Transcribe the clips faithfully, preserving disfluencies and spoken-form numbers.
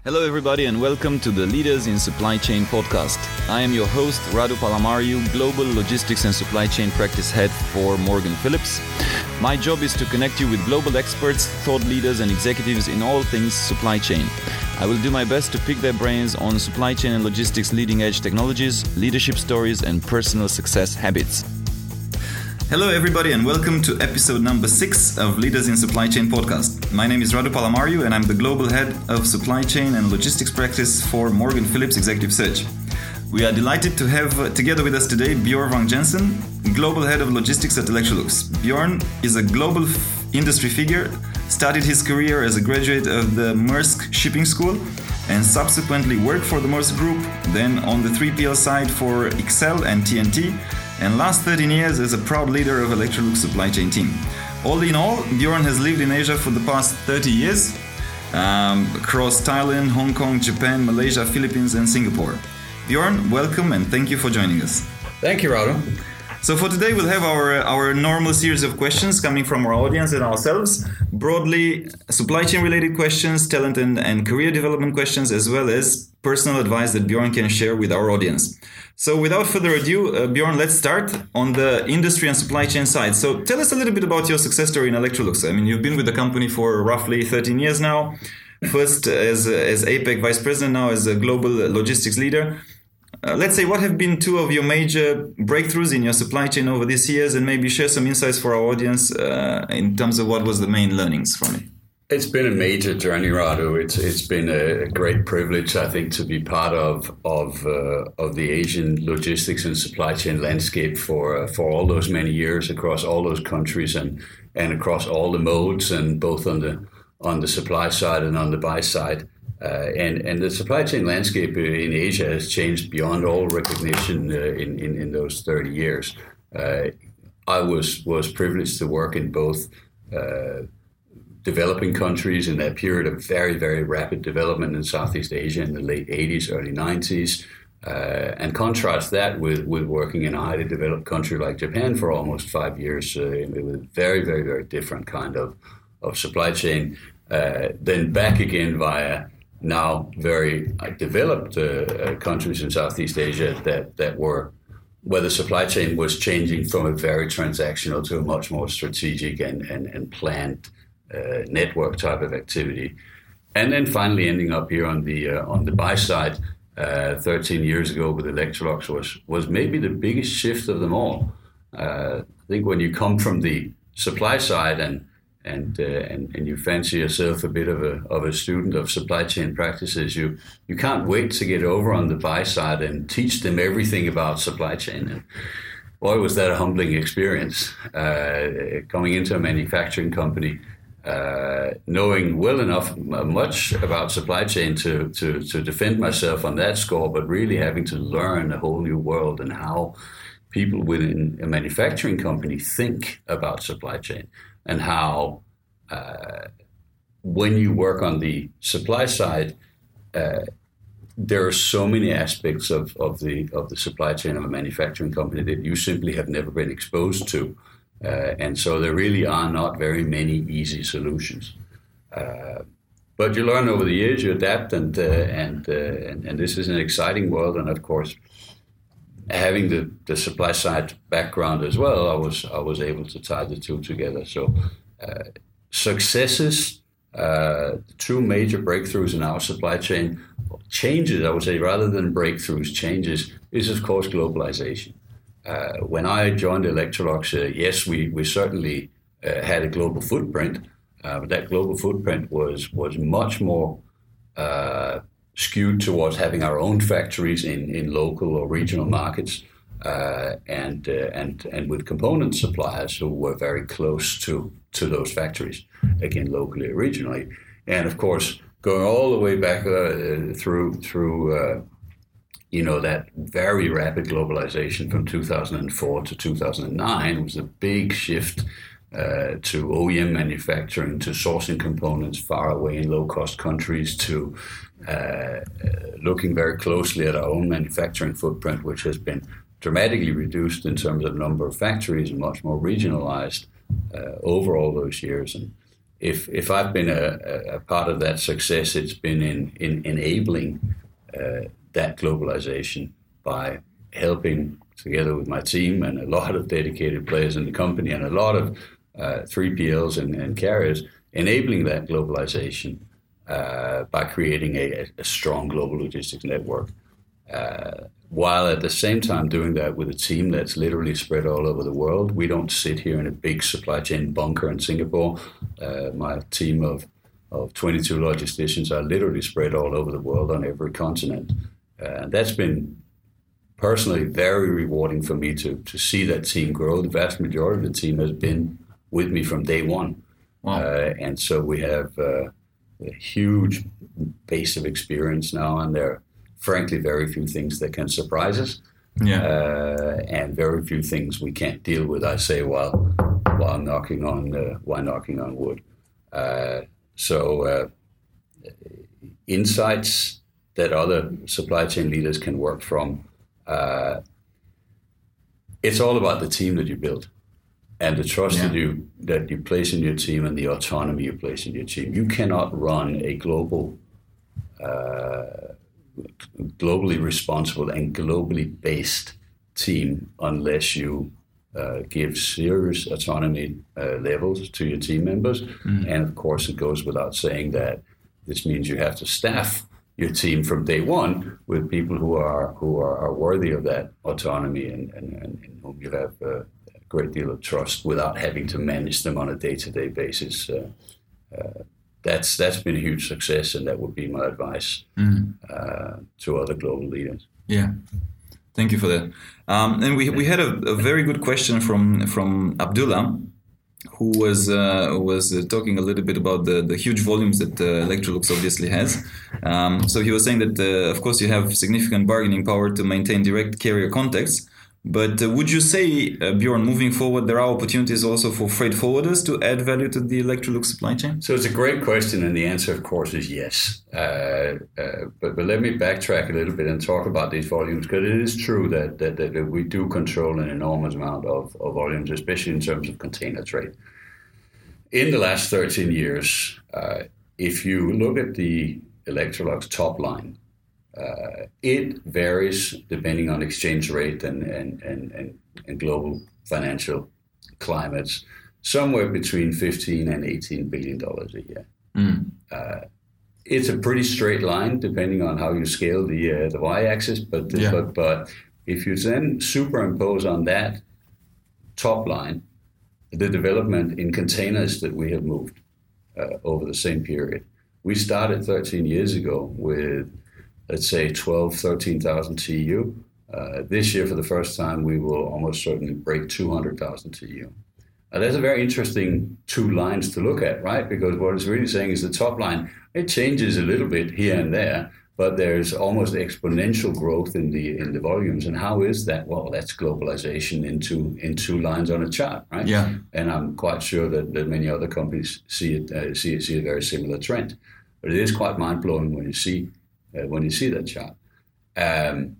Hello everybody and welcome to the Leaders in Supply Chain podcast. I am your host Radu Palamariu, Global Logistics and Supply Chain Practice Head for Morgan Phillips. My job is to connect you with global experts, thought leaders and executives in all things supply chain. I will do my best to pick their brains on supply chain and logistics leading edge technologies, leadership stories and personal success habits. Hello everybody and welcome to episode number six of Leaders in Supply Chain podcast. My name is Radu Palamariu and I'm the Global Head of Supply Chain and Logistics Practice for Morgan Phillips Executive Search. We are delighted to have uh, together with us today Bjorn Vang Jensen, Global Head of Logistics at Electrolux. Bjorn is a global f- industry figure, started his career as a graduate of the Maersk Shipping School and subsequently worked for the Maersk Group, then on the three P L side for X L and T N T, and last thirteen years as a proud leader of Electrolux supply chain team. All in all, Bjorn has lived in Asia for the past thirty years, um, across Thailand, Hong Kong, Japan, Malaysia, Philippines and Singapore. Bjorn, welcome and thank you for joining us. Thank you, Radu. So for today we'll have our, our normal series of questions coming from our audience and ourselves. Broadly, supply chain related questions, talent and, and career development questions, as well as personal advice that Bjorn can share with our audience. So without further ado, uh, Bjorn, let's start on the industry and supply chain side. So tell us a little bit about your success story in Electrolux. I mean, you've been with the company for roughly thirteen years now. First as, as APAC Vice President, now as a global logistics leader. Uh, let's say, what have been two of your major breakthroughs in your supply chain over these years, and maybe share some insights for our audience uh, in terms of what was the main learnings from it? It's been a major journey, Radu. It's it's been a great privilege, I think, to be part of of uh, of the Asian logistics and supply chain landscape for uh, for all those many years across all those countries and and across all the modes, and both on the on the supply side and on the buy side. Uh, and, and the supply chain landscape in Asia has changed beyond all recognition uh, in, in, in those thirty years. Uh, I was, was privileged to work in both uh, developing countries in that period of very, very rapid development in Southeast Asia in the late eighties, early nineties, uh, and contrast that with, with working in a highly developed country like Japan for almost five years uh, with a very, very, very different kind of, of supply chain. Uh, then back again via now very uh, developed uh, uh, countries in Southeast Asia that, that were, where the supply chain was changing from a very transactional to a much more strategic and, and, and planned uh, network type of activity. And then finally ending up here on the uh, on the buy side, uh, thirteen years ago with Electrolux was, was maybe the biggest shift of them all. Uh, I think when you come from the supply side and And, uh, and and you fancy yourself a bit of a of a student of supply chain practices, you you can't wait to get over on the buy side and teach them everything about supply chain. And boy, was that a humbling experience, uh, coming into a manufacturing company, uh, knowing well enough much about supply chain to, to to defend myself on that score, but really having to learn a whole new world and how people within a manufacturing company think about supply chain. And how, uh, when you work on the supply side, uh, there are so many aspects of, of the of the supply chain of a manufacturing company that you simply have never been exposed to, uh, and so there really are not very many easy solutions. Uh, but you learn over the years, you adapt, and uh, and, uh, and and this is an exciting world. And of course, having the, the supply side background as well, I was I was able to tie the two together. So uh, successes, uh, two major breakthroughs in our supply chain, changes, I would say, rather than breakthroughs, changes, is of course globalization. Uh, when I joined Electrolux, uh, yes, we, we certainly uh, had a global footprint, uh, but that global footprint was, was much more uh, skewed towards having our own factories in, in local or regional markets, uh, and uh, and and with component suppliers who were very close to, to those factories, again locally or regionally. And of course, going all the way back uh, through through uh, you know that very rapid globalization from two thousand four to two thousand nine was a big shift Uh, to O E M manufacturing, to sourcing components far away in low-cost countries, to uh, uh, looking very closely at our own manufacturing footprint, which has been dramatically reduced in terms of number of factories and much more regionalized uh, over all those years. And if if I've been a, a part of that success, it's been in in enabling uh, that globalization by helping, together with my team and a lot of dedicated players in the company and a lot of uh, three P Ls and, and carriers, enabling that globalization uh, by creating a, a strong global logistics network. Uh, while at the same time doing that with a team that's literally spread all over the world. We don't sit here in a big supply chain bunker in Singapore. Uh, my team of, of twenty-two logisticians are literally spread all over the world on every continent. Uh, that's been personally very rewarding for me to, to see that team grow. The vast majority of the team has been with me from day one. Wow. Uh, and so we have uh, a huge base of experience now, and there frankly, very few things that can surprise us, yeah, uh, and very few things we can't deal with. I say while while knocking on uh, while knocking on wood. Uh, so uh, insights that other supply chain leaders can work from. Uh, it's all about the team that you build, and the trust yeah. that you that you place in your team, and the autonomy you place in your team. You cannot run a global. Uh, globally responsible and globally based team unless you uh, give serious autonomy uh, levels to your team members. Mm. And of course, it goes without saying that this means you have to staff your team from day one with people who are who are, are worthy of that autonomy and, and, and in whom you have uh, a great deal of trust without having to manage them on a day-to-day basis. Uh, uh, That's that's been a huge success, and that would be my advice mm. uh, to other global leaders. Yeah, thank you for that. Um, and we we had a, a very good question from from Abdullah, who was uh, was uh, talking a little bit about the, the huge volumes that uh, Electrolux obviously has. Um, so he was saying that uh, of course you have significant bargaining power to maintain direct carrier contacts. But uh, would you say, uh, Bjorn, moving forward, there are opportunities also for freight forwarders to add value to the Electrolux supply chain? So it's a great question, and the answer, of course, is yes. Uh, uh, but, but let me backtrack a little bit and talk about these volumes, because it is true that, that, that we do control an enormous amount of, of volumes, especially in terms of container trade. In the last thirteen years, uh, if you look at the Electrolux top line, Uh, it varies depending on exchange rate and, and, and, and, and global financial climates, somewhere between fifteen and eighteen billion dollars a year. Mm. Uh, it's a pretty straight line depending on how you scale the uh, the y-axis, but, yeah. but but if you then superimpose on that top line the development in containers that we have moved uh, over the same period. We started thirteen years ago with, let's say, twelve, thirteen thousand T E U. Uh, this year, for the first time, we will almost certainly break two hundred thousand T E U. Now, that's a very interesting two lines to look at, right? Because what it's really saying is the top line, it changes a little bit here and there, but there's almost exponential growth in the in the volumes. And how is that? Well, that's globalization in two, in two lines on a chart, right? Yeah. And I'm quite sure that, that many other companies see it, uh, see, see a very similar trend. But it is quite mind-blowing when you see Uh, when you see that chart. Um,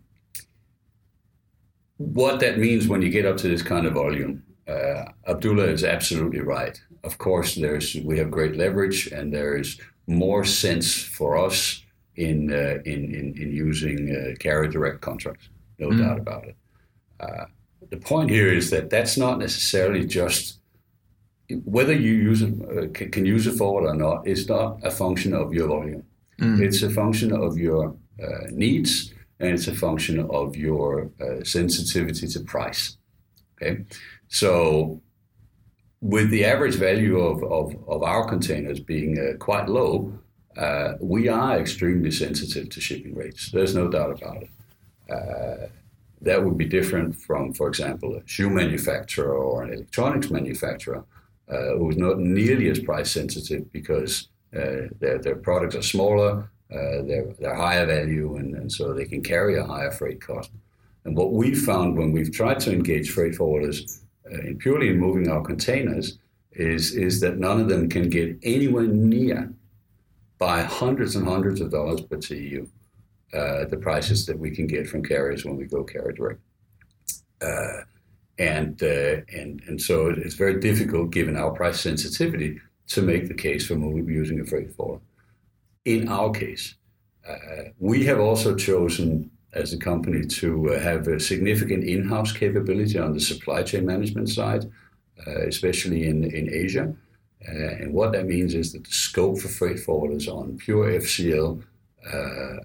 what that means when you get up to this kind of volume, uh, Abdullah is absolutely right. Of course, there's we have great leverage, and there is more sense for us in uh, in, in in using uh, carrier direct contracts, no mm. doubt about it. Uh, the point here is that that's not necessarily just whether you use it, uh, can, can use it forward or not. It's not a function of your volume. Mm. It's a function of your uh, needs, and it's a function of your uh, sensitivity to price. Okay, so with the average value of, of, of our containers being uh, quite low, uh, we are extremely sensitive to shipping rates. There's no doubt about it. Uh, that would be different from, for example, a shoe manufacturer or an electronics manufacturer uh, who is not nearly as price sensitive because Uh, their their products are smaller, uh, they're they're higher value, and, and so they can carry a higher freight cost. And what we found when we've tried to engage freight forwarders uh, in purely in moving our containers is is that none of them can get anywhere near by hundreds and hundreds of dollars per T E U uh, the prices that we can get from carriers when we go carrier direct. Uh, and uh, and and so it's very difficult, given our price sensitivity, to make the case for moving, using a freight forwarder. In our case, uh, we have also chosen as a company to uh, have a significant in-house capability on the supply chain management side, uh, especially in, in Asia. Uh, and what that means is that the scope for freight forwarders on pure F C L uh,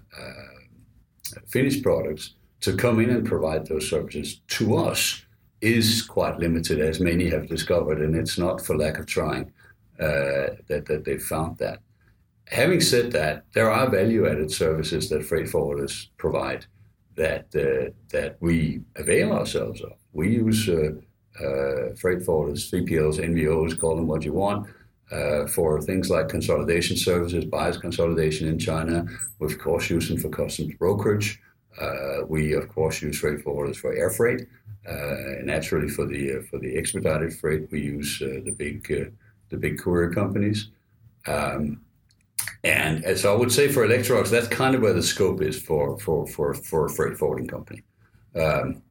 uh, finished products to come in and provide those services to us is quite limited, as many have discovered, and it's not for lack of trying uh, that, that they've found that. Having said that, there are value-added services that freight forwarders provide that uh, that we avail ourselves of. We use uh, uh, freight forwarders, three P Ls, N V Os, call them what you want, uh, for things like consolidation services, buyers consolidation in China. We, of course, use them for customs brokerage. Uh, we, of course, use freight forwarders for air freight. Uh, naturally, for the uh, for the expedited freight, we use uh, the big uh, the big courier companies. Um, And as I would say for Electrolux, that's kind of where the scope is for for for, for a freight forwarding company. Um,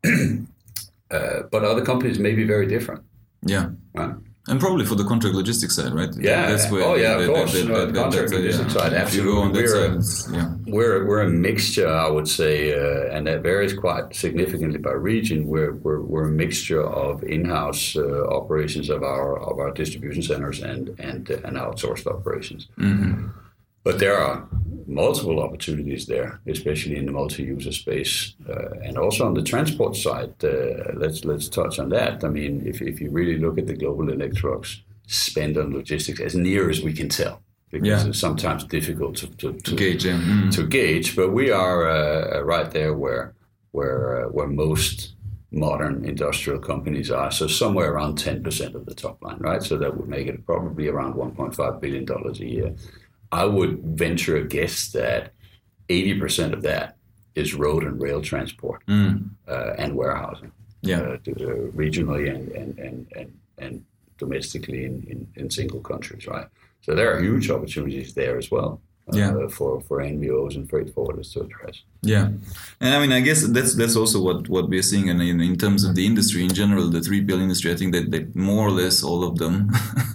uh, but other companies may be very different. Yeah. Right? And probably for the contract logistics side, right? Yeah. That's where oh, yeah, the, of course. The, the, no, the, the contract logistics yeah. side, absolutely. We're, side, a, yeah. we're, we're a mixture, I would say, uh, and that varies quite significantly by region. We're, we're, we're a mixture of in-house uh, operations of our of our distribution centers and, and, uh, and outsourced operations. Mm-hmm. But there are multiple opportunities there, especially in the multi-user space, uh, and also on the transport side. Uh, let's let's touch on that. I mean, if if you really look at the global Electrolux spend on logistics, as near as we can tell, because yeah. it's sometimes difficult to to, to, to gauge, yeah. mm. to gauge. But we are uh, right there where where uh, where most modern industrial companies are. So somewhere around ten percent of the top line, right? So that would make it probably around one point five billion dollars a year. I would venture a guess that eighty percent of that is road and rail transport mm. uh, and warehousing, yeah. uh, to, uh, regionally and and, and, and, and domestically in, in, in single countries, right? So there are huge opportunities there as well. Uh, yeah. for, for N V Os and freight forwarders to address. Yeah, and I mean, I guess that's that's also what, what we're seeing in, in in terms of the industry in general, the three P L industry. I think that, that more or less all of them,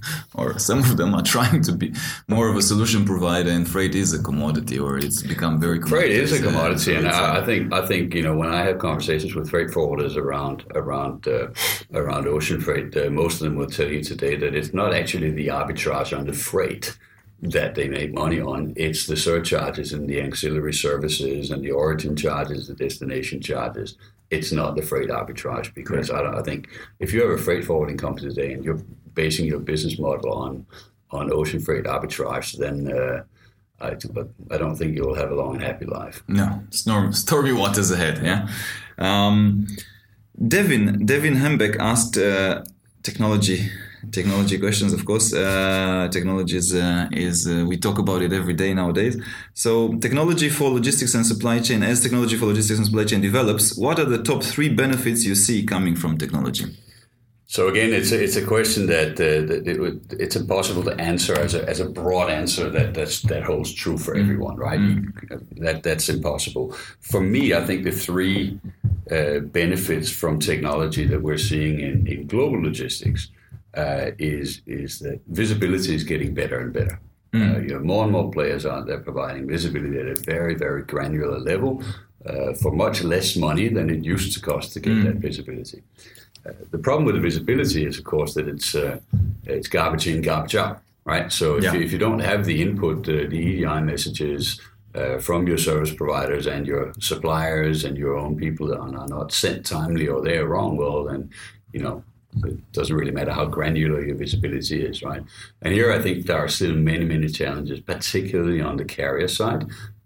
or some of them, are trying to be more of a solution provider, and freight is a commodity, or it's become very freight is a commodity, uh, and I, I think I think you know when I have conversations with freight forwarders around around uh, around ocean freight, uh, most of them will tell you today that it's not actually the arbitrage on the freight that they make money on. It's the surcharges and the ancillary services and the origin charges, the destination charges. It's not the freight arbitrage, because right. I, don't, I think if you have a freight forwarding company today and you're basing your business model on on ocean freight arbitrage, then uh, I, I don't think you'll have a long and happy life. No, storm, stormy waters ahead. Yeah. Um, Devin Devin Hembeck asked uh, technology. Technology questions, of course. Uh, technology is, uh, is uh, we talk about it every day nowadays. So technology for logistics and supply chain, as technology for logistics and supply chain develops, what are the top three benefits you see coming from technology? So again, it's a, it's a question that, uh, that it would, it's impossible to answer as a, as a broad answer that that's, that holds true for everyone, right? Mm. That That's impossible. For me, I think the three uh, benefits from technology that we're seeing in, in global logistics Uh, is is that visibility is getting better and better. Mm. Uh, you know, more and more players out there providing visibility at a very, very granular level uh, for much less money than it used to cost to get mm. that visibility. Uh, the problem with the visibility is, of course, that it's uh, it's garbage in, garbage out, right? So if, yeah. you, if you don't have the input, uh, the E D I messages uh, from your service providers and your suppliers and your own people that are not sent timely or they're wrong, well, then, you know, it doesn't really matter how granular your visibility is, right? And here I think there are still many, many challenges, particularly on the carrier side.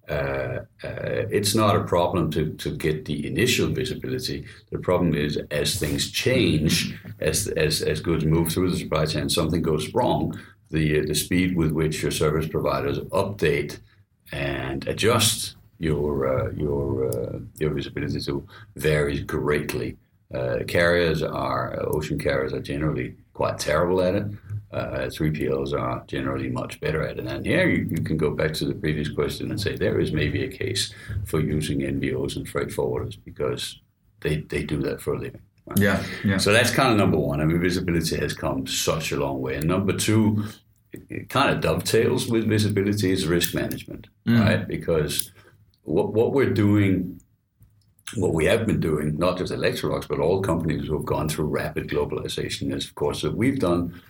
Uh, uh, it's not a problem to, to get the initial visibility. The problem is as things change, as as, as goods move through the supply chain, something goes wrong, the, uh, the speed with which your service providers update and adjust your, uh, your, uh, your visibility to varies greatly. Uh, carriers are, uh, ocean carriers are generally quite terrible at it. Uh, three P Ls are generally much better at it. And here you, you can go back to the previous question and say there is maybe a case for using N V Os and freight forwarders because they, they do that for a living. Right? Yeah, yeah. So that's kind of number one. I mean, visibility has come such a long way. And number two, it, it kind of dovetails with visibility is risk management, mm. right? Because what what we're doing, what we have been doing, not just Electrolux, but all companies who have gone through rapid globalization is, of course, that we've done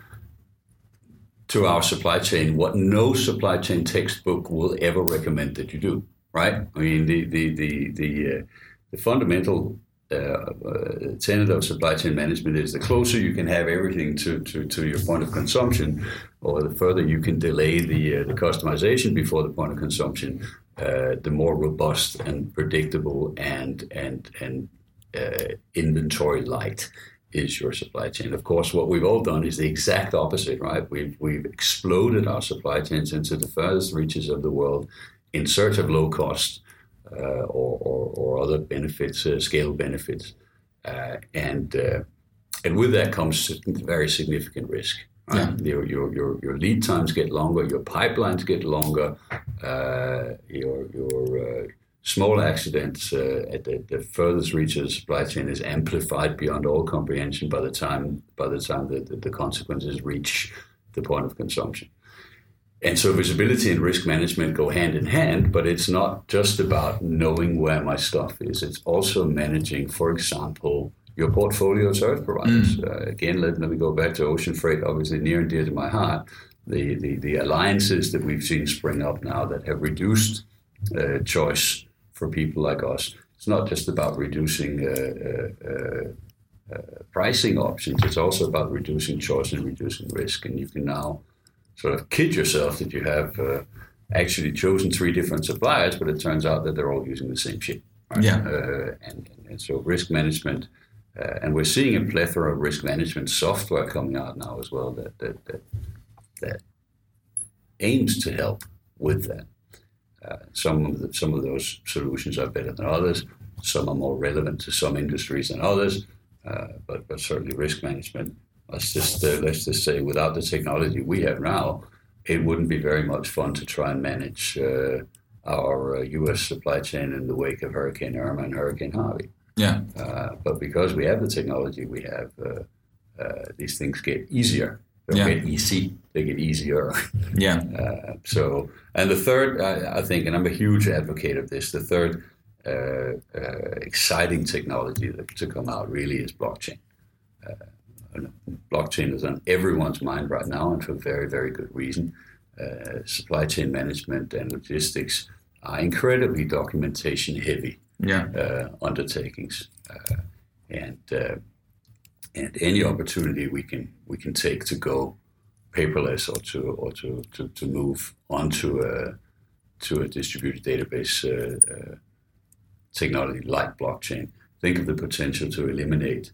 to our supply chain what no supply chain textbook will ever recommend that you do, right? I mean, the the the the, uh, the fundamental uh, uh, tenet of supply chain management is the closer you can have everything to, to, to your point of consumption, or the further you can delay the uh, the customization before the point of consumption, uh, the more robust and predictable and and and uh, inventory light is your supply chain. Of course, what we've all done is the exact opposite, right? We've we've exploded our supply chains into the furthest reaches of the world in search of low cost uh, or, or or other benefits, uh, scale benefits, uh, and uh, and with that comes very significant risk. Right? Yeah. Your, your your your lead times get longer, your pipelines get longer, uh, your your uh, small accidents uh, at the, the furthest reach of the supply chain is amplified beyond all comprehension by the time by the time the, the, the consequences reach the point of consumption. And so visibility and risk management go hand in hand, but it's not just about knowing where my stuff is. It's also managing, for example, your portfolio of service providers. Mm. Uh, again, let, let me go back to ocean freight, obviously near and dear to my heart. The, the, the alliances that we've seen spring up now that have reduced uh, choice for people like us. It's not just about reducing uh, uh, uh, uh, pricing options. It's also about reducing choice and reducing risk. And you can now sort of kid yourself that you have uh, actually chosen three different suppliers, but it turns out that they're all using the same shit. Right? Yeah. Uh, and, and so risk management, uh, and we're seeing a plethora of risk management software coming out now as well that that that, that aims to help with that. Uh, some of the, some of those solutions are better than others. Some are more relevant to some industries than others. Uh, but but certainly risk management. Let's just uh, let's just say, without the technology we have now, it wouldn't be very much fun to try and manage uh, our uh, U S supply chain in the wake of Hurricane Irma and Hurricane Harvey. Yeah. Uh, but because we have the technology we have, uh, uh, these things get easier. They don't yeah. get easy, they get easier. Yeah. Uh, so, and the third, I, I think, and I'm a huge advocate of this, the third uh, uh, exciting technology that, to come out really is blockchain. Uh, blockchain is on everyone's mind right now, and for very, very good reason. Uh, supply chain management and logistics are incredibly documentation heavy yeah. uh, undertakings. Uh, and uh, And any opportunity we can we can take to go paperless or to or to, to, to move onto a to a distributed database uh, uh, technology like blockchain. Think of the potential to eliminate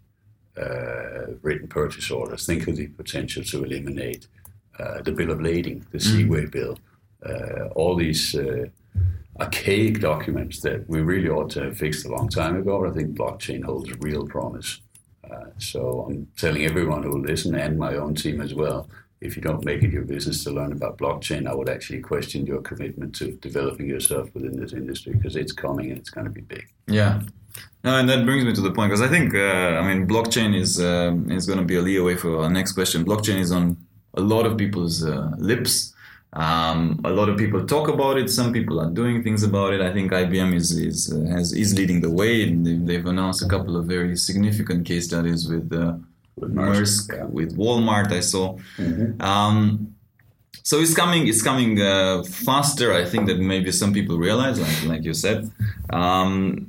uh, written purchase orders. Think of the potential to eliminate uh, the bill of lading, the Seaway bill, uh, all these uh, archaic documents that we really ought to have fixed a long time ago. I think blockchain holds real promise. Uh, so I'm telling everyone who will listen, and my own team as well, if you don't make it your business to learn about blockchain, I would actually question your commitment to developing yourself within this industry, because it's coming and it's going to be big. Yeah. No, and that brings me to the point, because I think, uh, I mean, blockchain is uh, is going to be a leeway for our next question. Blockchain is on a lot of people's uh, lips. Um, a lot of people talk about it. Some people are doing things about it. I think I B M is is uh, has is leading the way. And they've announced a couple of very significant case studies with uh, with Maersk, yeah. with Walmart. I saw. Mm-hmm. Um, so it's coming. It's coming uh, faster, I think, than maybe some people realize. Like like you said. Um,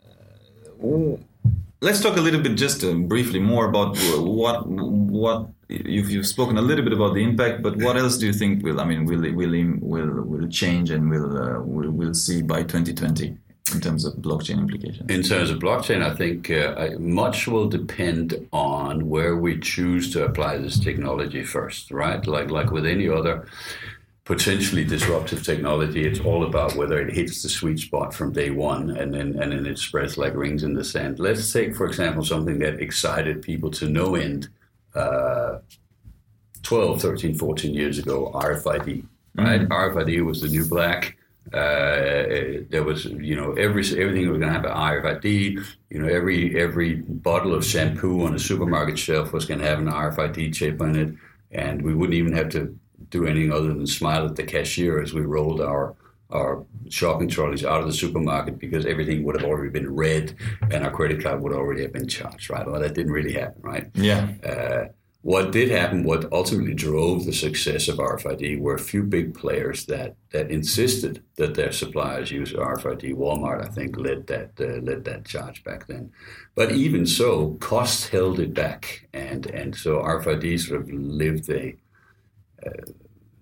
let's talk a little bit, just uh, briefly, more about what what. You've, you've spoken a little bit about the impact, but what else do you think will, I mean, will will will will change and will uh, will will see by twenty twenty in terms of blockchain implications? In terms of blockchain, I think uh, much will depend on where we choose to apply this technology first, right? Like like with any other potentially disruptive technology, it's all about whether it hits the sweet spot from day one, and then and then it spreads like rings in the sand. Let's take, for example, something that excited people to no end. Uh, twelve, thirteen, fourteen years ago, R F I D, right? Mm-hmm. R F I D was the new black. Uh, there was, you know, every everything was going to have an R F I D. You know, every every bottle of shampoo on a supermarket shelf was going to have an R F I D chip on it, and we wouldn't even have to do anything other than smile at the cashier as we rolled our our shopping trolleys out of the supermarket because everything would have already been read and our credit card would already have been charged, right? Well, that didn't really happen, right? Yeah. Uh, what did happen, what ultimately drove the success of R F I D were a few big players that that insisted that their suppliers use R F I D. Walmart, I think, led that uh, led that charge back then. But even so, costs held it back, and and so R F I D sort of lived a uh,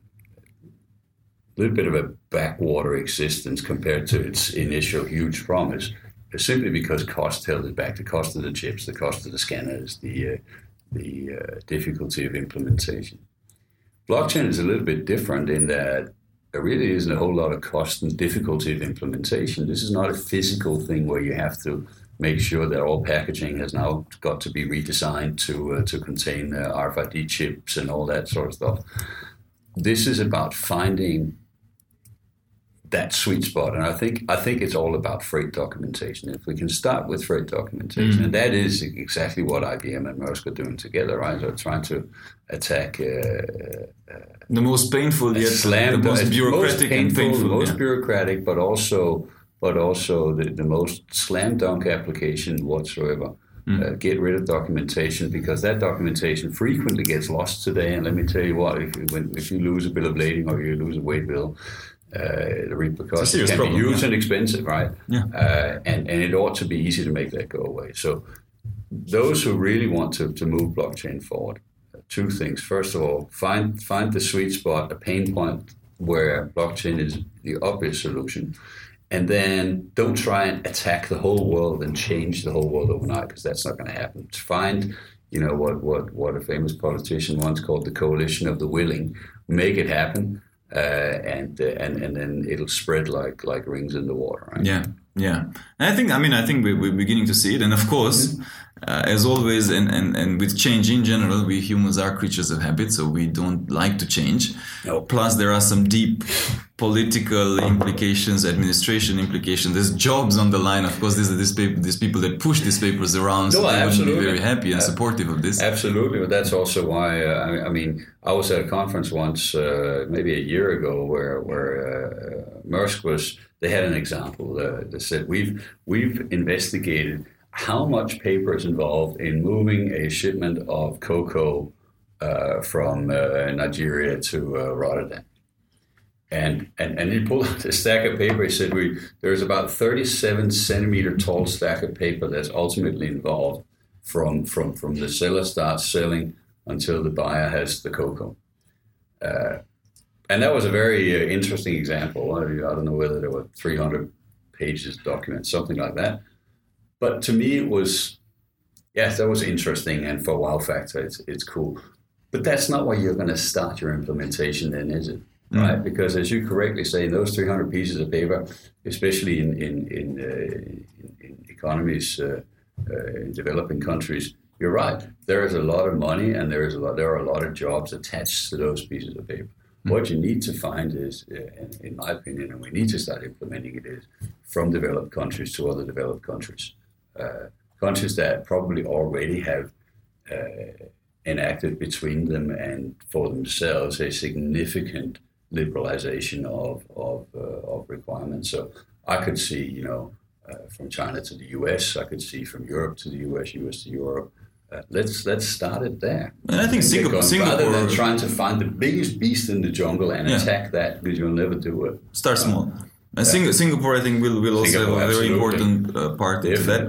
little bit of a backwater existence compared to its initial huge promise, simply because cost held it back. The cost of the chips, the cost of the scanners, the uh, the uh, difficulty of implementation. Blockchain is a little bit different in that there really isn't a whole lot of cost and difficulty of implementation. This is not a physical thing where you have to make sure that all packaging has now got to be redesigned to uh, to contain uh, R F I D chips and all that sort of stuff. This is about finding that sweet spot, and I think I think it's all about freight documentation. If we can start with freight documentation, mm. and that is exactly what I B M and Maersk are doing together, right? They're trying to attack uh, uh, the most painful, yet slam, the most bureaucratic most painful, and painful, the most yeah. bureaucratic, but also but also the, the most slam dunk application whatsoever. Mm. Uh, get rid of documentation, because that documentation frequently gets lost today. And let me tell you what, if you, when, if you lose a bill of lading or you lose a weight bill, Uh, the repercussions can problem, be huge yeah. and expensive, right? Yeah. Uh, and, and it ought to be easy to make that go away. So those who really want to, to move blockchain forward, uh, two things. First of all, find find the sweet spot, a pain point where blockchain is the obvious solution. And then don't try and attack the whole world and change the whole world overnight, because that's not going to happen. Find, you know, what, what, what a famous politician once called the coalition of the willing. Make it happen. Uh, and uh, and and then it'll spread like like rings in the water, right? Yeah, yeah. And I think I mean I think we, we're beginning to see it, and of course, mm-hmm. uh, as always, and, and and with change in general, we humans are creatures of habit, so we don't like to change. Nope. Plus, there are some deep political implications, administration implications. There's jobs on the line. Of course, these are these people, these people that push these papers around, so no, they absolutely. wouldn't be very happy and supportive of this. Absolutely, but that's also why. Uh, I mean, I was at a conference once, uh, maybe a year ago, where where uh, Maersk was. They had an example. Uh, they said we've we've investigated how much paper is involved in moving a shipment of cocoa uh, from uh, Nigeria to uh, Rotterdam. And, and and he pulled out a stack of paper. He said, "We there's about thirty-seven centimeter tall stack of paper that's ultimately involved from from from the seller starts selling until the buyer has the cocoa." Uh, and that was a very uh, interesting example. I don't know whether there were three hundred pages document, something like that. But to me, it was, yes, that was interesting, and for wow factor, it's it's cool. But that's not where you're going to start your implementation, then, is it? Right, mm. Because as you correctly say, those three hundred pieces of paper, especially in in in, uh, in, in economies, uh, uh, in developing countries, you're right. There is a lot of money, and there is a lot. There are a lot of jobs attached to those pieces of paper. Mm. What you need to find is, uh, in, in my opinion, and we need to start implementing it, is from developed countries to other developed countries, uh, countries that probably already have uh, enacted between them and for themselves a significant liberalization of of, uh, of requirements. So I could see, you know, uh, from China to the U S, I could see from Europe to the U S, U S to Europe. Uh, let's let's start it there. And I think Singapore, Singapore, rather than trying to find the biggest beast in the jungle and yeah. attack that, because you'll never do it. Start small. Uh, and Sing- Singapore, I think, will will also Singapore, have a very absolutely. important uh, part of that.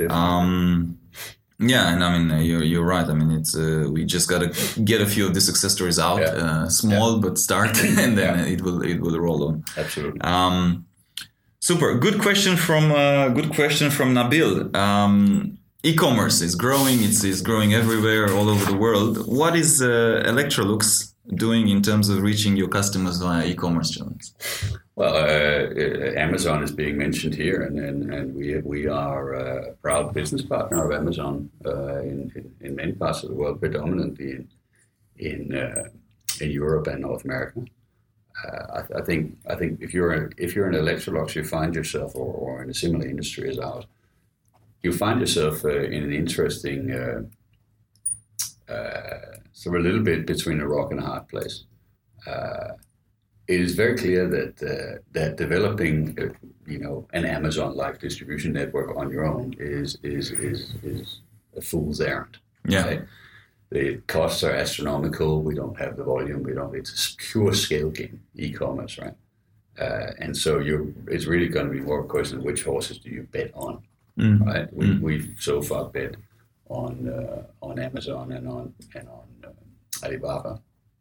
Um, Yeah, and I mean uh, you're you're right. I mean it's uh, we just gotta get a few of the success stories out, yeah. uh, small yeah. but start, and then yeah. it will it will roll on. Absolutely. Um, super. Good question from uh, good question from Nabil. Um, e-commerce is growing. It's is growing everywhere, all over the world. What is uh, Electrolux doing in terms of reaching your customers via e-commerce channels? Well, uh, Amazon is being mentioned here, and and, and we we are a proud business partner of Amazon uh, in, in in many parts of the world, predominantly in in uh, in Europe and North America. Uh, I, I think I think if you're a, if you're in Electrolux, you find yourself, or, or in a similar industry as ours, you find yourself uh, in an interesting uh, uh, sort of a little bit between a rock and a hard place. uh, it is very clear that uh, that developing, uh, you know, an Amazon-like distribution network on your own is is is is a fool's errand. Yeah. Right? The costs are astronomical. We don't have the volume. We don't. It's a pure scale game, e-commerce, right? Uh, and so you're. It's really going to be more a question of which horses do you bet on, mm. right? We, mm. We've so far bet on uh, on Amazon and on and on uh, Alibaba.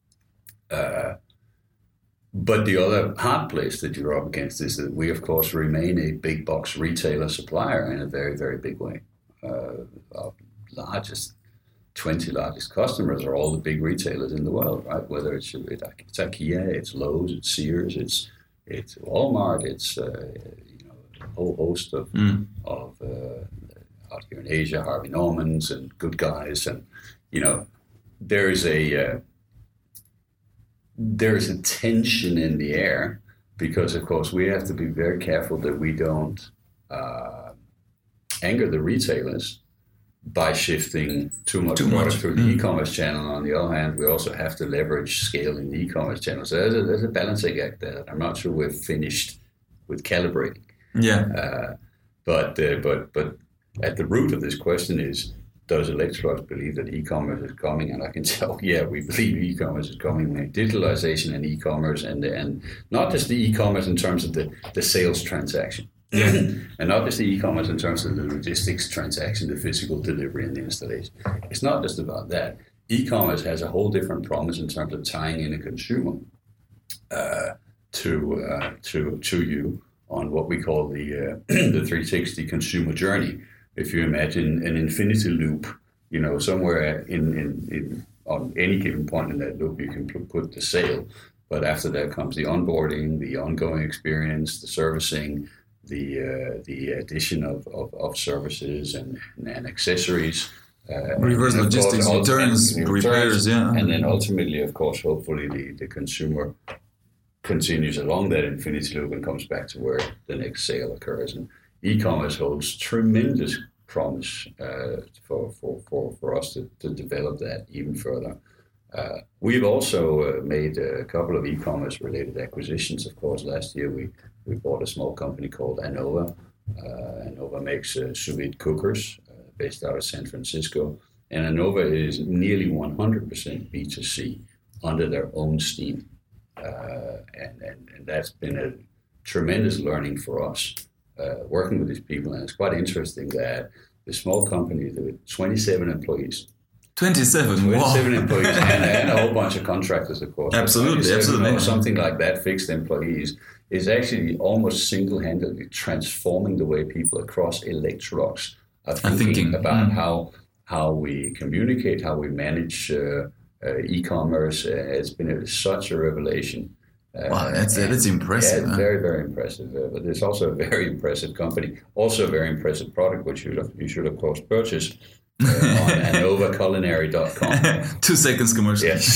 Uh, but the other hard place that you're up against is that we, of course, remain a big box retailer supplier in a very, very big way. Uh, our largest, twenty largest customers are all the big retailers in the world, right? Whether it's, it's IKEA, it's Lowe's, it's Sears, it's it's Walmart, it's uh, you know, a whole host of mm. of uh, out here in Asia, Harvey Normans and Good Guys, and you know there is a uh, there is a tension in the air because, of course, we have to be very careful that we don't uh, anger the retailers by shifting too much too product much. through the mm. e-commerce channel. On the other hand, we also have to leverage scale in the e-commerce channel. So there's a, there's a balancing act there. I'm not sure we're finished with calibrating. Yeah. Uh, but uh, but but at the root of this question is, does Electrolux believe that e-commerce is coming? And I can tell, yeah, we believe e-commerce is coming. Digitalization and e-commerce, and and not just the e-commerce in terms of the, the sales transaction. Yeah. And not just the e-commerce in terms of the logistics transaction, the physical delivery and the installation. It's not just about that. E-commerce has a whole different promise in terms of tying in a consumer uh, to uh, to to you on what we call the uh, the three sixty consumer journey. If you imagine an infinity loop, you know, somewhere in, in, in on any given point in that loop, you can put the sale. But after that comes the onboarding, the ongoing experience, the servicing, the uh, the addition of, of, of services and, and accessories. Uh, Reverse and logistics, course, returns, and repairs, yeah. And then ultimately, of course, hopefully the, the consumer continues along that infinity loop and comes back to where the next sale occurs. And e-commerce holds tremendous promise uh, for, for, for, for us to, to develop that even further. Uh, we've also uh, made a couple of e-commerce related acquisitions. Of course, last year we, we bought a small company called Anova. Uh, Anova makes uh, sous vide cookers uh, based out of San Francisco. And Anova is nearly one hundred percent B two C under their own steam. Uh, and, and, and that's been a tremendous learning for us. Uh, working with these people, and it's quite interesting that the small company with twenty-seven employees, twenty-seven, twenty-seven wow. employees, and, and a whole bunch of contractors, of course. Absolutely, absolutely. Or something like that, fixed employees, is actually almost single-handedly transforming the way people across Electrolux are thinking, thinking. about mm. how how we communicate, how we manage uh, uh, e-commerce. Uh, it's been a, such a revelation. Uh, wow, that's and, that's impressive. Yeah, huh? very, very impressive. Uh, but it's also a very impressive company, also a very impressive product, which you, you should, of course, purchase uh, on anova culinary dot com. Two seconds commercial. Yes.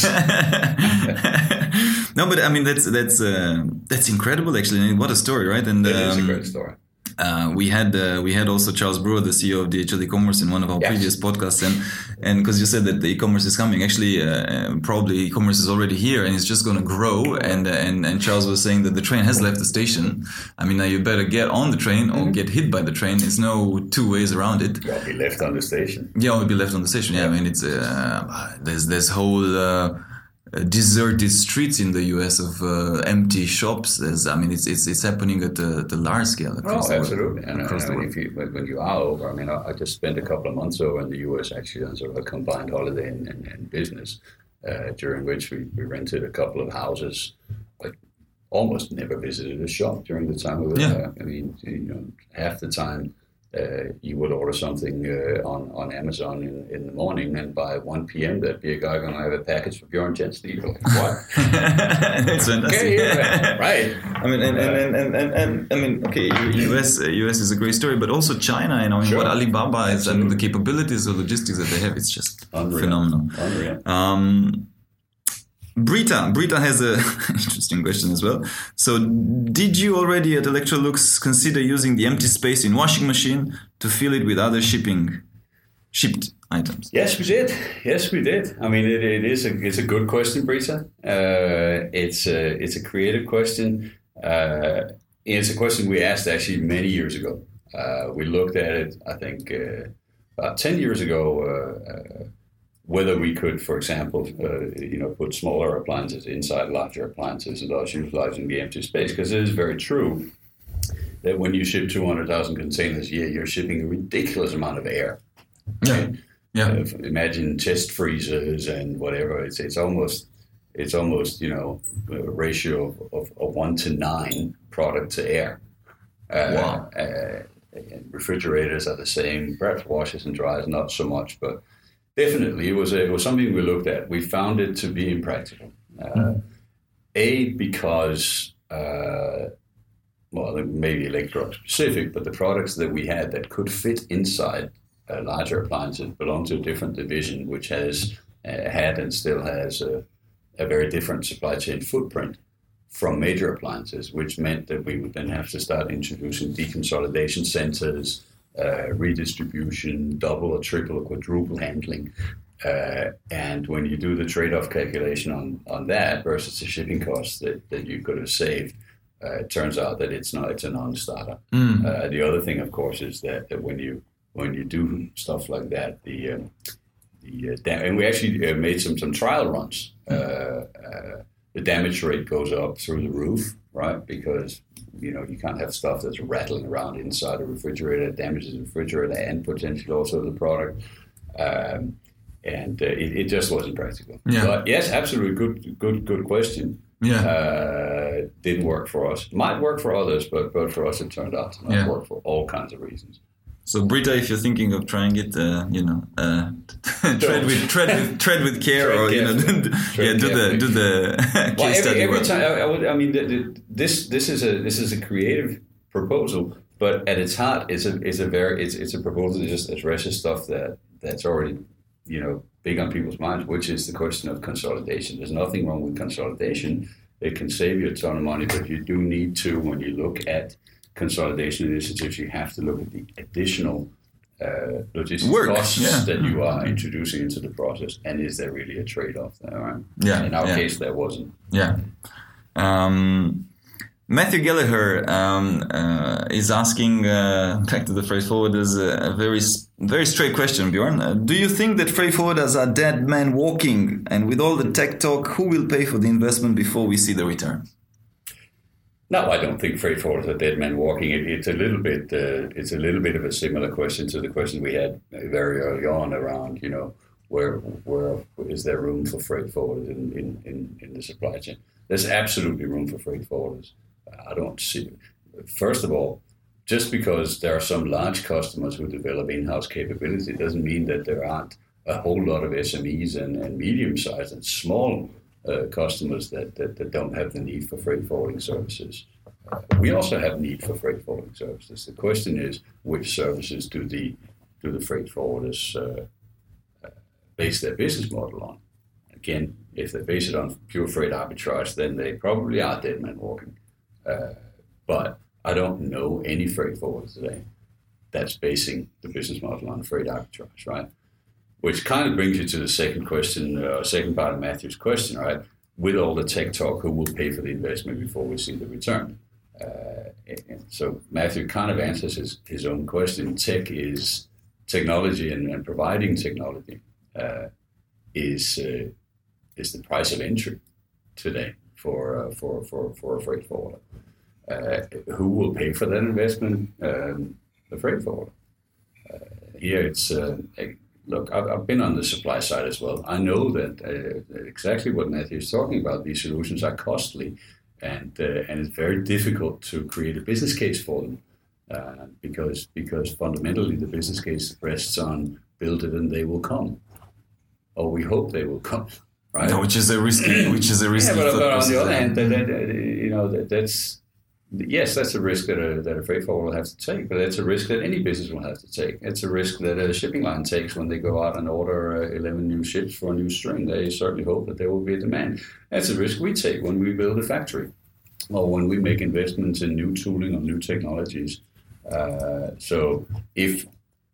No, but I mean that's that's uh, that's incredible. Actually, I mean, what a story, right? And it um, is a great story. Uh, we had uh, we had also Charles Brewer, the C E O of D H L e-commerce, in one of our yes. previous podcasts, and and because you said that the e-commerce is coming, actually, uh, probably e-commerce is already here and it's just going to grow. And uh, and and Charles was saying that the train has left the station. I mean, now you better get on the train or mm-hmm. get hit by the train. There's no two ways around it. You'll be left on the station. Yeah, we'll be left on the station. Yeah, yeah. I mean, it's uh, there's there's whole. Uh, Uh, deserted streets in the U S of uh, empty shops. There's, I mean, it's it's it's happening at the, the large scale across oh, the absolutely. world. And, across and the I mean, world. if you, when you are over, I mean, I, I just spent a couple of months over in the U S actually on sort of a combined holiday and, and, and business, uh, during which we, we rented a couple of houses. Like, almost never visited a shop during the time we were Yeah. there. I mean, you know, half the time. Uh, you would order something uh, on, on Amazon in, in the morning, and by one p.m. there'd be a guy going, I have a package for Bjorn Jensen. You're like, what? It's fantastic. Okay, yeah, right. I mean, and, and, and, and, and, and I mean, okay, U S uh, U S is a great story, but also China. And I mean, Sure. what Alibaba is, Absolutely. I mean, the capabilities of logistics that they have, it's just Unreal. phenomenal. Unreal. Um, Brita, Brita has a interesting question as well. So, did you already at Electrolux consider using the empty space in washing machine to fill it with other shipping? shipped items? Yes, we did. Yes, we did. I mean, it, it is a it's a good question, Brita. Uh, it's a it's a creative question. Uh, it's a question we asked actually many years ago. Uh, we looked at it, I think, uh, about ten years ago. Uh, uh, whether we could, for example, uh, you know, put smaller appliances inside larger appliances and thus utilizing the empty space, because it is very true that when you ship two hundred thousand containers a year, you're shipping a ridiculous amount of air. Yeah. Yeah. Uh, imagine chest freezers and whatever. It's it's almost it's almost you know a ratio of, of, of one to nine product to air. Uh, wow. Uh, refrigerators are the same. Perhaps washers and dryers not so much, but definitely it was a, it was something we looked at. We found it to be impractical. Uh, mm. A because uh, well maybe Electrolux specific, but the products that we had that could fit inside Uh, larger appliances belong to a different division, which has uh, had and still has a, a very different supply chain footprint from major appliances, which meant that we would then have to start introducing deconsolidation centers, uh, redistribution, double or triple or quadruple handling. Uh, and when you do the trade-off calculation on, on that versus the shipping costs that, that you could have saved, uh, it turns out that it's not, it's a non-starter. Mm. Uh, the other thing, of course, is that, that when you when you do stuff like that, the um, the uh, dam- and we actually uh, made some some trial runs. Uh, uh, the damage rate goes up through the roof, right? Because you know you can't have stuff that's rattling around inside a refrigerator that damages the refrigerator and potentially also the product. Um, and uh, it, it just wasn't practical. Yeah. But yes, absolutely good, good, good question. Yeah. Uh, didn't work for us. Might work for others, but but for us it turned out to not yeah. work for all kinds of reasons. So Brita, if you're thinking of trying it, uh, you know, uh, tread with tread with tread with care, tread or you know, yeah, do the do the case well, every, study. Every well. time, I, I, would, I mean, the, the, this this is a this is a creative proposal, but at its heart, it's a it's a very it's it's a proposal that just addresses stuff that that's already you know big on people's minds, which is the question of consolidation. There's nothing wrong with consolidation. It can save you a ton of money, but you do need to, when you look at consolidation initiatives, you have to look at the additional uh, logistics Work, costs yeah. that you are introducing into the process, and is there really a trade-off there? Right? Yeah. In our yeah. case, there wasn't. Yeah. Um, Matthew Gallagher um, uh, is asking, uh, back to the freight forwarders, uh, a very very straight question, Bjorn. Uh, do you think that freight forwarders are dead men walking? And with all the tech talk, who will pay for the investment before we see the return? No, I don't think freight forwarders are dead men walking. It, it's a little bit. Uh, it's a little bit of a similar question to the question we had very early on around, you know, where where is there room for freight forwarders in in, in, in the supply chain? There's absolutely room for freight forwarders. I don't see. First of all, just because there are some large customers who develop in-house capability doesn't mean that there aren't a whole lot of S M Es and, and medium-sized and small uh, customers that, that, that don't have the need for freight forwarding services. Uh, we also have need for freight forwarding services. The question is, which services do the do the freight forwarders uh, uh, base their business model on? Again, if they base it on pure freight arbitrage, then they probably are dead men walking. Uh, but I don't know any freight forwarder today that's basing the business model on freight arbitrage, right? Which kind of brings you to the second question, uh, second part of Matthew's question, right? With all the tech talk, who will pay for the investment before we see the return? Uh, and so Matthew kind of answers his, his own question. Tech is technology, and, and providing technology uh, is uh, is the price of entry today for uh, for for for a freight forwarder. Uh, who will pay for that investment? Um, the freight forwarder. Uh, here, it's uh, look. I've, I've been on the supply side as well. I know that uh, exactly what Matthew is talking about. These solutions are costly, and uh, and it's very difficult to create a business case for them uh, because because fundamentally the business case rests on build it and they will come, or we hope they will come. Right? No, which is a risky, which is a risky. Yeah, but, but on the other hand, that, that, you know, that, that's yes, that's a risk that a that a freight forwarder will have to take, but it's a risk that any business will have to take. It's a risk that a shipping line takes when they go out and order uh, eleven new ships for a new string. They certainly hope that there will be a demand. That's a risk we take when we build a factory, or when we make investments in new tooling or new technologies. Uh, so if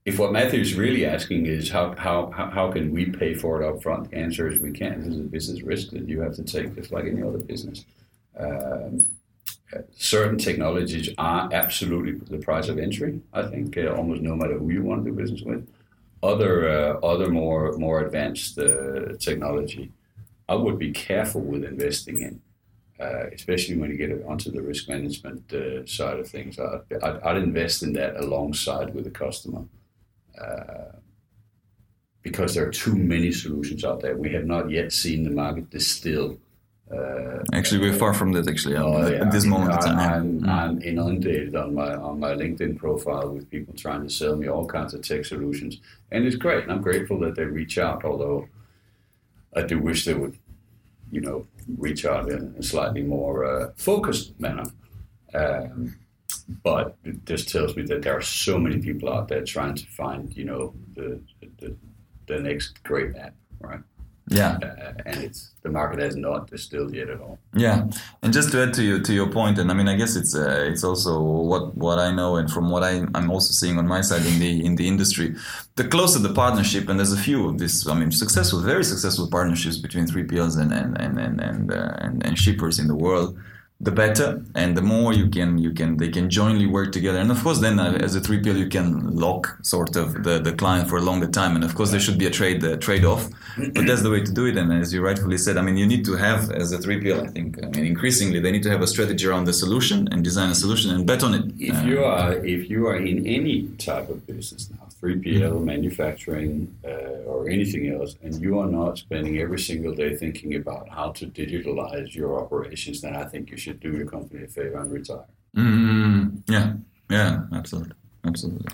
if what Matthew is really asking is how, how, how can we pay for it up front, the answer is we can't. This is a business risk that you have to take just like any other business. Um, certain technologies are absolutely the price of entry, I think, uh, almost no matter who you want to do business with. Other, uh, other more, more advanced uh, technology, I would be careful with investing in. Uh, especially when you get onto the risk management uh, side of things. I'd, I'd, I'd invest in that alongside with the customer uh, because there are too many solutions out there. We have not yet seen the market distill. Uh, actually, we're far from that, actually, oh, yeah, at this I mean, moment. I, time, I'm, yeah. I'm inundated on my on my LinkedIn profile with people trying to sell me all kinds of tech solutions. And it's great. And I'm grateful that they reach out, although I do wish they would you know, reach out in a slightly more uh, focused manner. Um, but it just tells me that there are so many people out there trying to find, you know, the the, the next great app, right? Yeah. Uh, and it's the market has not distilled yet at all. Yeah, and just to add to you to your point, and I mean, I guess it's uh, it's also what what I know, and from what I I'm also seeing on my side in the in the industry, the closer the partnership, and there's a few of these, I mean, successful, very successful partnerships between three P Ls and and and and and, uh, and, and shippers in the world, the better, and the more you can you can they can jointly work together, and of course then uh, as a three P L you can lock sort of the, the client for a longer time, and of course there should be a trade uh, trade off, but that's the way to do it. And as you rightfully said, I mean, you need to have as a three P L, I think, I mean, increasingly they need to have a strategy around the solution and design a solution and bet on it. If uh, you are if you are in any type of business now, three P L, manufacturing, uh, or anything else, and you are not spending every single day thinking about how to digitalize your operations, then I think you should do your company a favor and retire. Mm, yeah, yeah, absolutely, absolutely.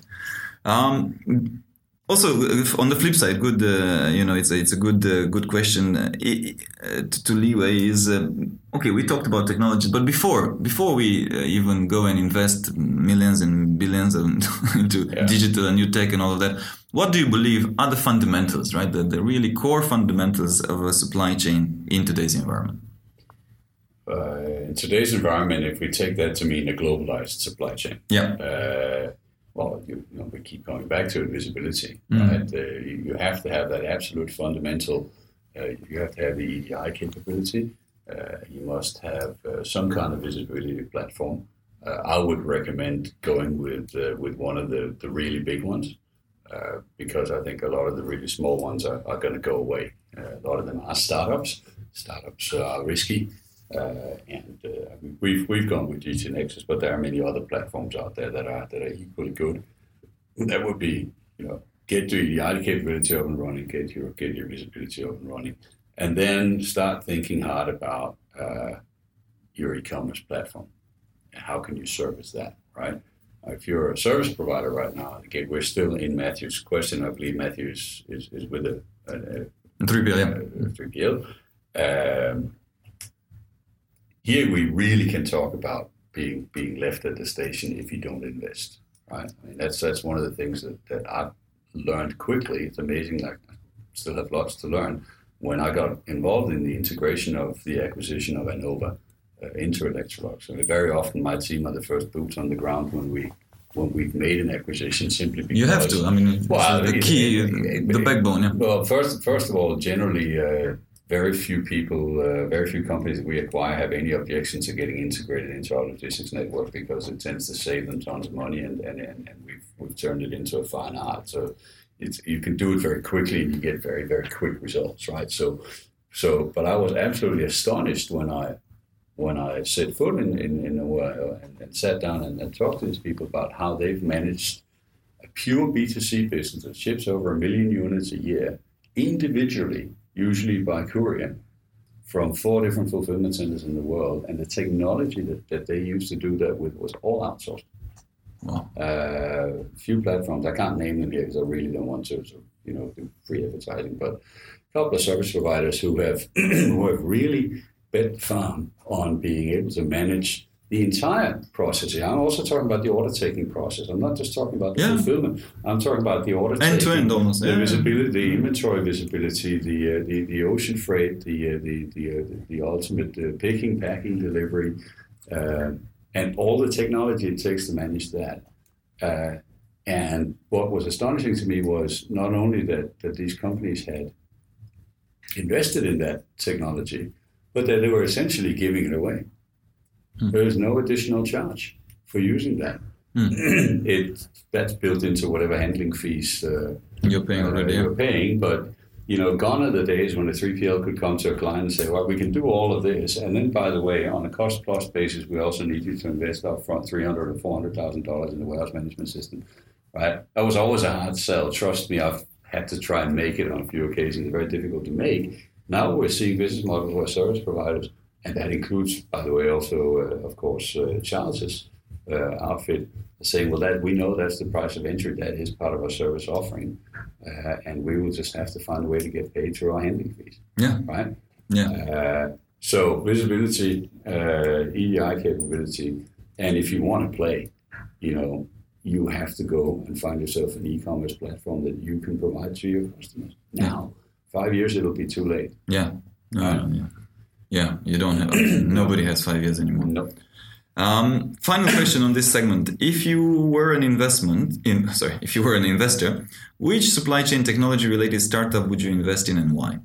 Um, also, on the flip side, good, uh, you know, it's a, it's a good uh, good question uh, to, to leeway is uh, okay. We talked about technology, but before before we uh, even go and invest millions and billions into yeah. digital and new tech and all of that, what do you believe are the fundamentals, right? The, the really core fundamentals of a supply chain in today's environment? Uh, in today's environment, if we take that to mean a globalized supply chain, yeah. Uh, well, you, you know, we keep coming back to it, visibility. Mm. Right? Uh, you, you have to have that absolute fundamental. Uh, you have to have the E D I capability. Uh, you must have uh, some kind of visibility platform. Uh, I would recommend going with uh, with one of the, the really big ones uh, because I think a lot of the really small ones are, are going to go away. Uh, a lot of them are startups. Startups are risky. Uh, and uh, we've we've gone with G T Nexus, but there are many other platforms out there that are that are equally good. That would be, you know, get your E D I capability up and running, get your get your visibility up and running, and then start thinking hard about uh, your e-commerce platform and how can you service that, right? If you're a service provider right now, again, we're still in Matthew's question. I believe Matthew is is, is with a, a, a three P L. A, a three P L. Um, Here we really can talk about being being left at the station if you don't invest, right? I mean, that's that's one of the things that, that I've learned quickly. It's amazing. Like, I still have lots to learn. When I got involved in the integration of the acquisition of Anova uh, into Electrolux, I mean, very often my team are the first boots on the ground when we when we've made an acquisition, simply because you have to. I mean, well, the key, it, it, the it, backbone. Yeah. Well, first first of all, generally. Uh, Very few people, uh, very few companies that we acquire have any objections to getting integrated into our logistics network because it tends to save them tons of money, and, and, and, and we've we've turned it into a fine art. So it's you can do it very quickly and you get very very quick results, right? So so, but I was absolutely astonished when I when I set foot in in, in a, uh, and, and sat down and, and talked to these people about how they've managed a pure B two C business that ships over a million units a year individually, usually by courier, from four different fulfillment centers in the world, and the technology that, that they used to do that with was all outsourced. Wow. Uh, few platforms, I can't name them here because I really don't want to, so, you know, do free advertising, but a couple of service providers who have who have really bet farm on being able to manage the entire process. I'm also talking about the order taking process. I'm not just talking about the yeah. fulfillment. I'm talking about the order taking, end to end almost. The yeah. visibility, the inventory visibility, the uh, the the ocean freight, the uh, the the uh, the ultimate uh, picking, packing, delivery, uh, and all the technology it takes to manage that. Uh, And what was astonishing to me was not only that, that these companies had invested in that technology, but that they were essentially giving it away. Mm. There is no additional charge for using that. Mm. it that's built into whatever handling fees uh, you're paying already. Uh, you're paying, but you know, gone are the days when a three P L could come to a client and say, "Well, we can do all of this, and then by the way, on a cost plus basis, we also need you to invest up front three hundred or four hundred thousand dollars in the warehouse management system." Right? That was always a hard sell. Trust me, I've had to try and make it on a few occasions. Very difficult to make. Now we're seeing business models where service providers, and that includes, by the way, also, uh, of course, uh, Charles's uh, outfit, saying, well, that we know that's the price of entry. That is part of our service offering. Uh, and we will just have to find a way to get paid through our handling fees. Yeah. Right? Yeah. Uh, so visibility, uh, E D I capability, and if you want to play, you know, you have to go and find yourself an e-commerce platform that you can provide to your customers. Now, five years, it'll be too late. Yeah. No, uh, no, yeah. Yeah, you don't have, nobody has five years anymore. No. Um, final question on this segment. If you were an investment in, sorry, if you were an investor, which supply chain technology related startup would you invest in and why?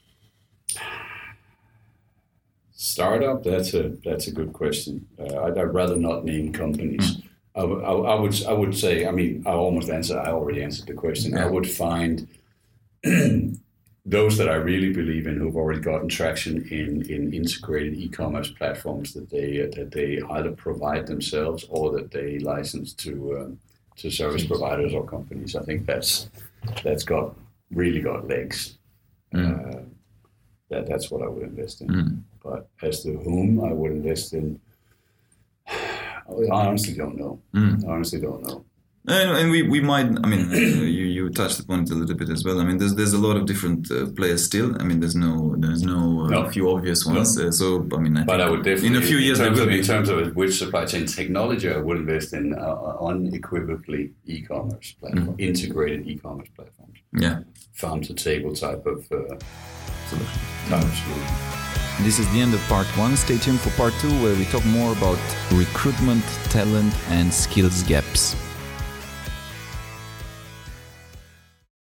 Startup, that's a that's a good question. Uh, I'd, I'd rather not name companies. Mm. I, I, I would I would say, I mean, I almost answered, I already answered the question. Yeah. I would find those that I really believe in who've already gotten traction in, in integrated e-commerce platforms that they uh, that they either provide themselves or that they license to um, to service providers or companies. I think that's that's got really got legs. Mm. Uh, that that's what I would invest in. Mm. But as to whom I would invest in, I honestly don't know. Mm. I honestly don't know. And, and we, we might, I mean, you, you touched upon it a little bit as well. I mean, there's there's a lot of different uh, players still. I mean, there's no there's no, uh, no. few obvious ones. No. Uh, so, I mean, I but I would definitely, in a few years, in terms, there will of, be. in terms of which supply chain technology I would invest in, uh, unequivocally e-commerce platform, mm. integrated e-commerce platforms. Yeah. Farm to table type of uh, solution. Type of solution. This is the end of part one. Stay tuned for part two, where we talk more about recruitment, talent, and skills gaps.